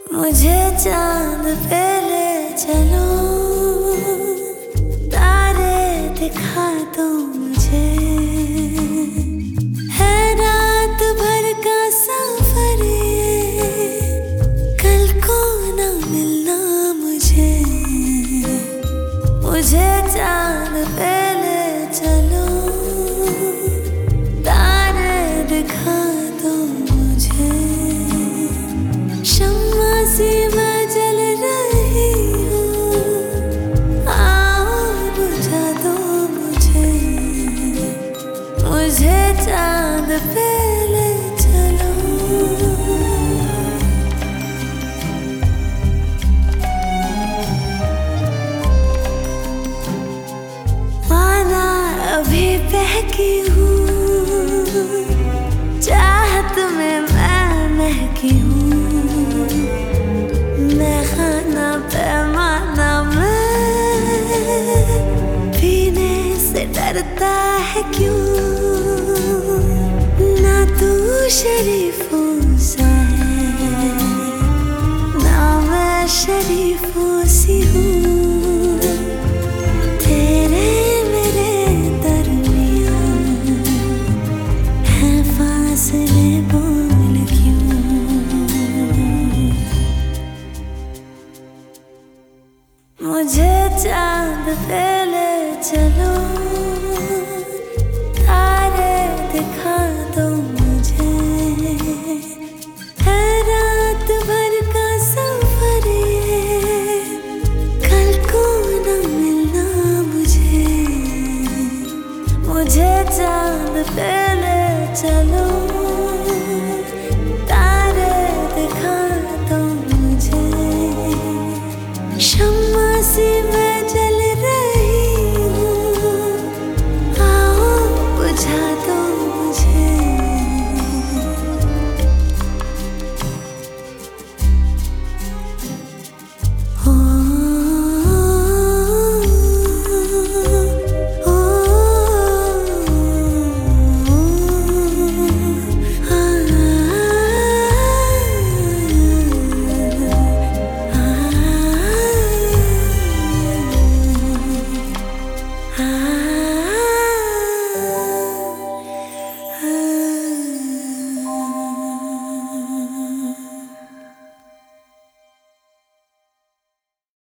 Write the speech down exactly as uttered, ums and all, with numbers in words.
मुझे चांद पे ले चलो, तारे दिखा दो मुझे, है रात भर का सफर ये, कल को ना मिलना मुझे। मुझे चांद पे ले चलो, तारे दिखा दो मुझे, शम्मा सी मैं जल रही हूँ, आओ बुझा दो मुझे। मुझे चांद पे ले चलो। माना अभी बहकी हूँ, चाहत में मैं महकी हूँ, मैं खाना पैमाना मैं पीने से डरता है क्यों, ना तू शरीफों सा है, ना मैं शरीफों सी हूँ, तेरे मेरे दरमियाँ है फासले बोल क्यों। मुझे चांद पे ले चलो, तारे दिखा दो मुझे, है रात भर का सफर ये, कल को ना मिलना मुझे। मुझे चांद पे ले चलो।